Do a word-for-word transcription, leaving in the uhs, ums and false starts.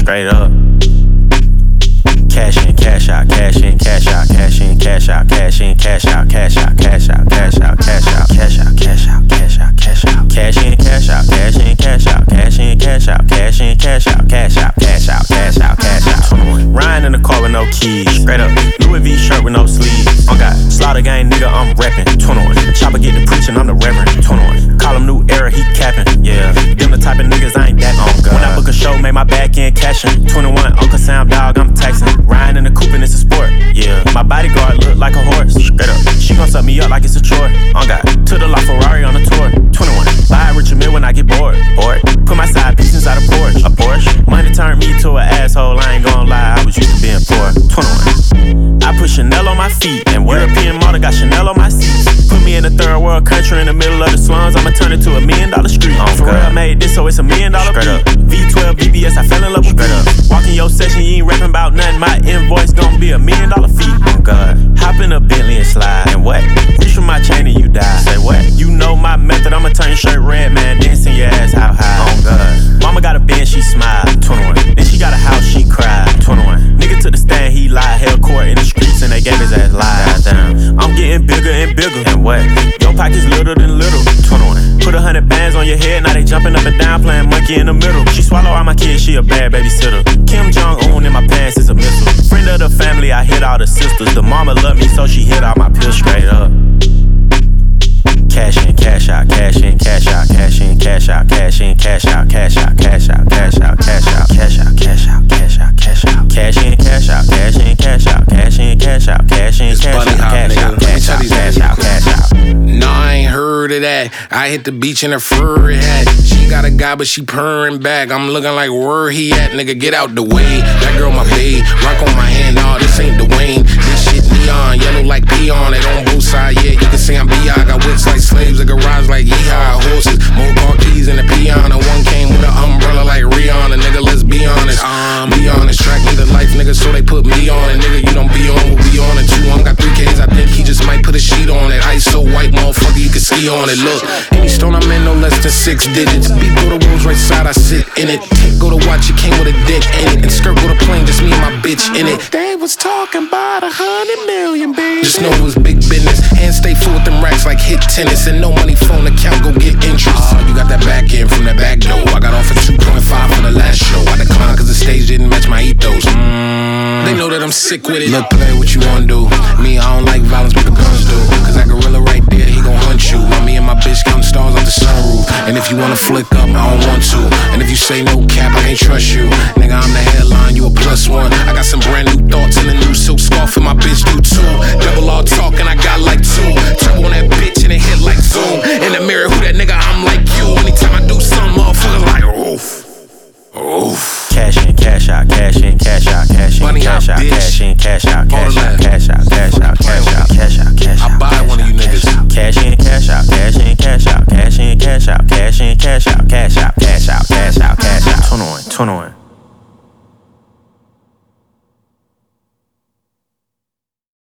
straight up. Cash in, cash out, cash in, cash out, cash in, cash out, cash in, cash out, cash out, cash out, cash out, cash out, cash out, cash out, cash out, cash out, cash in, cash out, cash in, cash out, cash in, cash out, cash in, cash out, cash out, cash out, cash out, cash out. Riding in the car with no keys, straight up. Louis V shirt with no sleeves. On God, Slaughter Gang nigga, I'm reppin'. twenty-one. Chopper get to preaching, I'm the reverend. twenty-one. Call him new era, he capping. Yeah, them the type of niggas I ain't that on God. When I book a show, make my back end cashin'. twenty-one, Uncle Sam dog, I'm taxing. Riding in the coupe and it's a sport. Yeah, my bodyguard look like a horse. Straight up, she gon' suck me up like it's a chore. On God, to the La Ferrari on the tour. twenty-one. Buy a Richard Mille when I get bored. Bored. Put my side piece inside a Porsche. A Porsche. Money turned me to an asshole. I ain't gon' lie, I was used to being poor. twenty-one. I put Chanel on my feet and European model got Chanel on my seats. Put me in a third world country in the middle of the slums. I'ma turn it to a million dollar street. Oh, for real, I made this so it's a million dollar beat. V twelve B B S, I fell in love with beat. Walk in your session, you ain't rapping about nothing. My invoice gon' be a million dollar fee. Oh God. Hop in a Bentley and slide. And what? Reach for my chain and you die. Say what? You know my method, I'ma turn your shirt red, man. Then send your ass out high. Oh God. Mama got a Benz, she smiled. twenty-one. Then she got a house, she cried. twenty-one. Nigga took the stand, he lied. Held court in the streets and they gave his ass lies. Damn. I'm getting bigger and bigger. And what? Your pockets little than little. twenty-one. Put a hundred bands on your head, now they jumping up and down, playing monkey in the middle. She swallow all my kids, she a bad babysitter. Kim Jong-un in my pants is a missile. Friend of the family, I hit all the sisters. The mama love me, so she hit all my pills straight up. Cash in, cash out, cash in, cash out, cash in, cash out, cash in, cash out, cash out, cash out, cash out, cash out, cash out, cash out, cash out, cash out, cash in, cash out, cash in, cash out, cash in, cash out, cash in, cash out, cash out, cash out, cash out, cash out. No, I ain't heard of that. I hit the beach in her furry hat. She got a guy, but she purring back. I'm looking like where he at, nigga. Get out the way. That girl my babe, rock on my hand. Nah, this ain't Dwayne. This shit neon, yellow like peon. It on both sides, yeah. You can say I'm B I. Got whips like slaves, a garage like yeehaw. Horses, more car keys in the peon. And one came with an umbrella like Rihanna. Nigga, let's be honest. Um, be honest, track me the life, nigga, so they put me on it. Nigga, you don't be on, we'll be on it too. I'm got three K's, I think he just might put a sheet on it. Ice so white, motherfucker, you can ski on it. Look, any stone I'm in, no less than six digits. Beat go the rules, right side, I sit in it. Tank go to watch, you came with a dick in it. And skirt go to plane, just me and my bitch in it. They was talking about a hundred million, baby. Just know it was big business. Hands stay full with them racks like hit tennis. And no money phone account, go get interest. Uh, you got that back end from that back door. I got off at two point five for the last show. I declined cause the stage didn't match my ethos. Mm, they know that I'm sick with it. Look, play what you wanna do. Me, I don't like violence, but the guns do. Cause that gorilla right there, he gon' hunt you. While me and my bitch counting stars off the sunroof. And if you wanna flick up, I don't want to. And if you say no cap, I can't trust you. Nigga, I'm the headline, you a plus one. I got some brand new thoughts in the new silk scarf, and my bitch do too. Double all talk and I got like two. Turbo on that bitch and it hit like zoom. In the mirror, who that nigga? I'm like you. Anytime I do something, motherfuckers like oof. Oof. Cash in, cash out, cash in, cash out, cash in, cash out, cash in, cash out, cash out, cash out, cash out, cash out, cash out, cash out. I buy one of you niggas. Cash in, cash out, cash in, cash out, cash in, cash out, cash in, cash out, cash out, cash out, cash out, cash out. twenty-one, twenty-one.